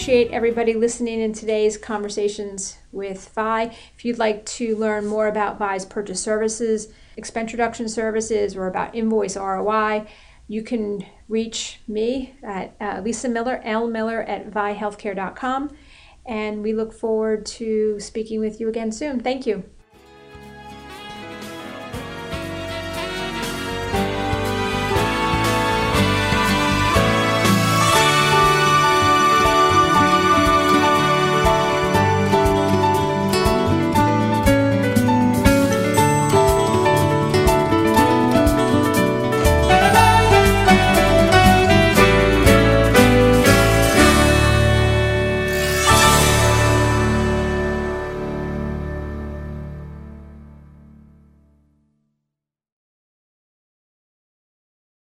appreciate everybody listening in today's conversations with Vi. If you'd like to learn more about Vi's purchase services, expense reduction services, or about invoice ROI, you can reach me at Lisa Miller, lmiller@vihealthcare.com. And we look forward to speaking with you again soon. Thank you.